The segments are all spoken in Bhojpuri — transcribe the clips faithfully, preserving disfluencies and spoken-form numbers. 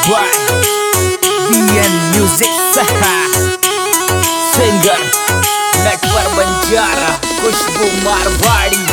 by D N Music Saha Singer Network Banjara Khushbu Marwadi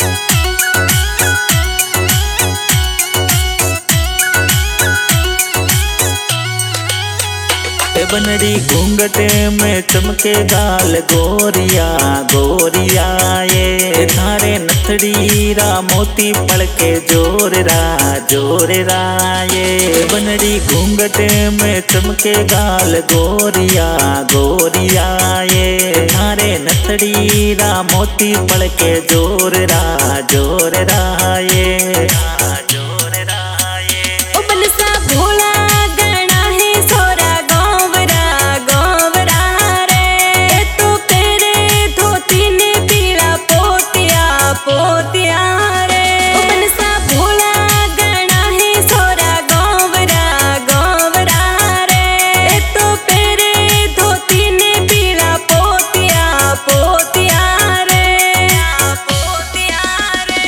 बनड़ी घूंघटे में चमके गाल गोरिया गोरिया ये थारे नथड़ी रा मोती पड़के जोर रा जोर रा ये बनड़ी घूंघटे में चमके गाल गोरिया गोरिया ये थारे नथड़ी रा मोती पड़के जोर रा जोर रा ये जोर रा ये ओ बनसा भोला गणा है सोरा पोतिया रे ओ बनसा भोला गणा है सोरा गोवरा गोवरा रे तो पेरे धोती ने पीला पोतिया पोतिया रे पोतिया रे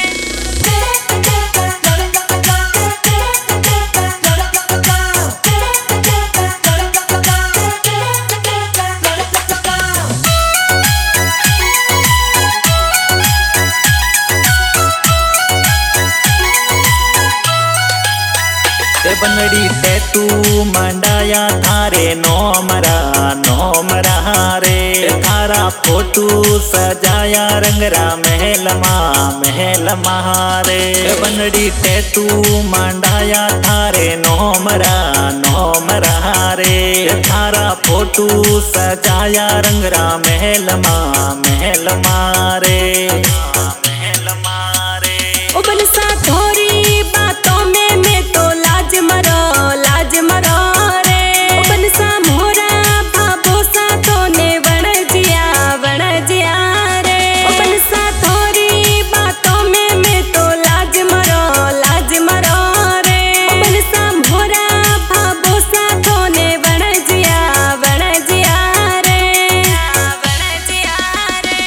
बनड़ी टैटू मंडाया थारे नोमरा नोमरा रे थारा फोटू सजाया रंगरा महल मा महल महारे बनड़ी टैटू मंडाया थारे नोमरा नोमरा रे थारा फोटू सजाया रंगरा महल मा महल मारे महल मारे ओ बनसा थोड़ी बातों में मैं तो लाज मरो लाज मरो रे ओ बनसा मोरा भाभो सा तो ने बण जिया बण जिया रे ओ बनसा थोड़ी बातों में मैं तो लाज मरो लाज मरो रे ओ बनसा मोरा भाभो सा तो ने बण जिया बण जिया रे बण जिया रे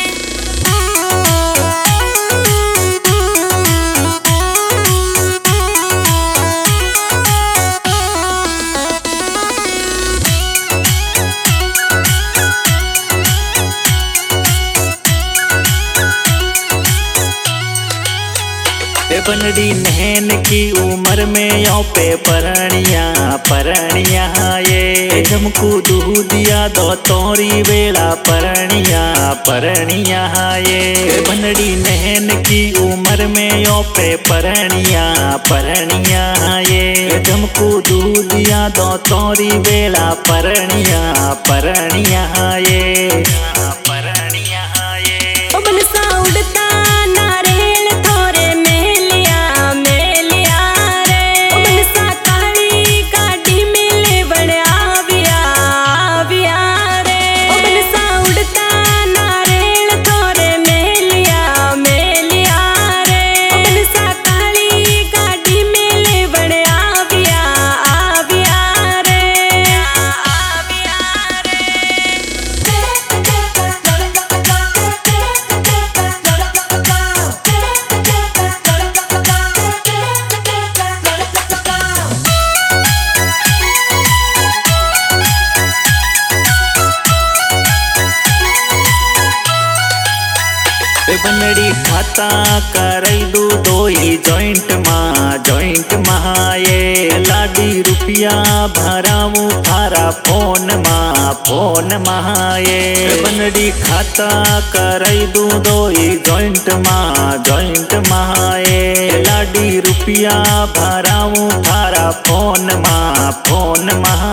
बनड़ी नहन की उम्र में यो पे परनिया परनिया ये झमकू दूधिया दो तोरी बेड़ा परनिया परनिया ये बनड़ी नहन की उम्र में यो पे परनिया परनिया ये झमकू दूधिया दो तोरी बेड़ा परनिया परनिया ये परनिया ये ओ बनसा उड़ता नारियल थोरे बनड़ी खाता करई दू दोई जॉइंट मा जॉइंट महाये लाडी रुपया भराऊ थारा फोन मा फोन महाये बनड़ी खाता करई दू दोई जॉइंट मा जॉइंट महाये लाडी रुपया भराऊ थारा फोन मा फोन महा